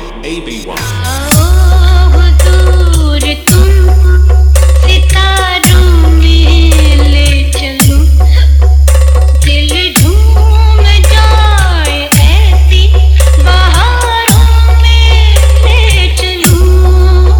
ABY दूर तुम सितारों में ले चलूं, दिल झूम जाए ऐसी बहारों में ले चलूं।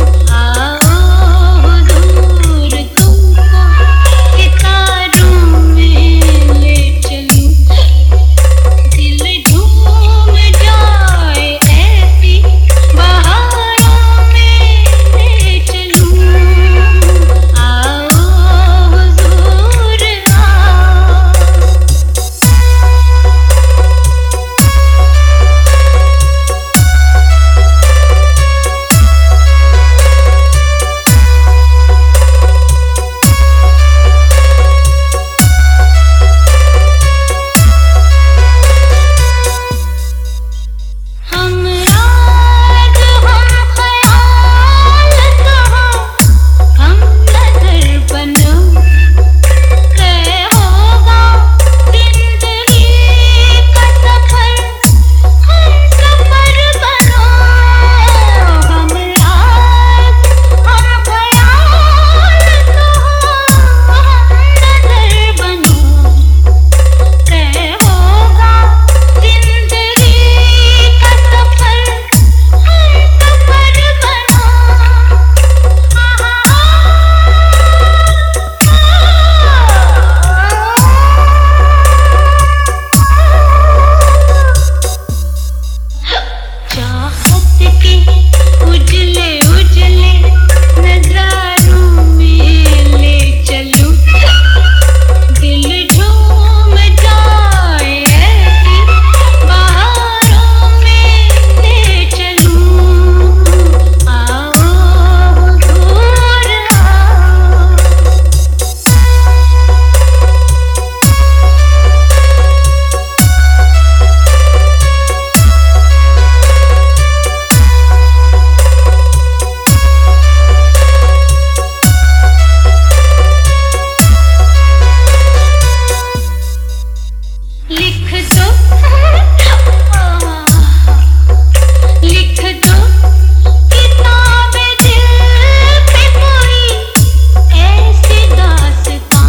आओ दूर तुमको सितारों में ले चलूं, दिल झूम जाए ऐसी बहारों में ले चलूं। आओ हुजूर आओ। हम राज हम ख्याल कहाँ, हम नजर बनो, तय होगा जिंदगी का सफर, हम सफर बनो। हम राज हम ख्याल कहाँ, हम नजर बनो, तय होगा जिंदगी का सफर, हम सफर बनो। चाहत के उजले उजले नजारों में ले चलूं, दिल झूम जाए ऐसी बहारों में ले चलूं। आओ हुजूर आओ। लिख दो लिख दो किताबे दिल पे कोई ऐसी दास्तां,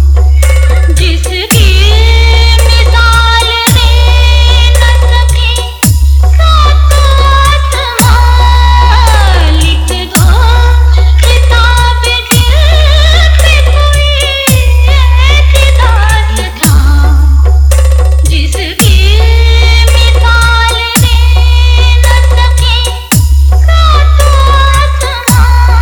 जिसकी मिसाल दे न सके सातों आसमां। लिख दो किताबे दिल पे कोई ऐसी दास्तां, जिसकी मिसाल दे न सके सातों आसमां।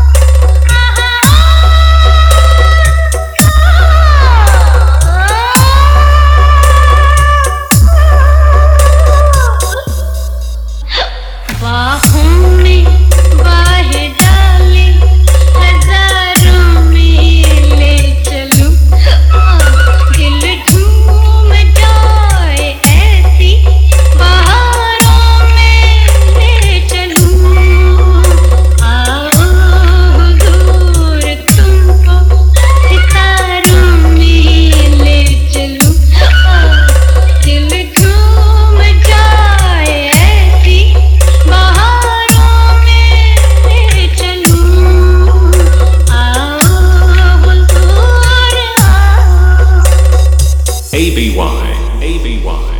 बाहों में बाह डाले हजारों में ले चलूं, दिल झूम जाए ऐसी बहारों में ले चलूं। आओ हुजूर तुमको सितारों में ले चलूं, दिल झूम जाए ऐसी बहारों में ले चलूं। आओ हुजूर आओ। ABY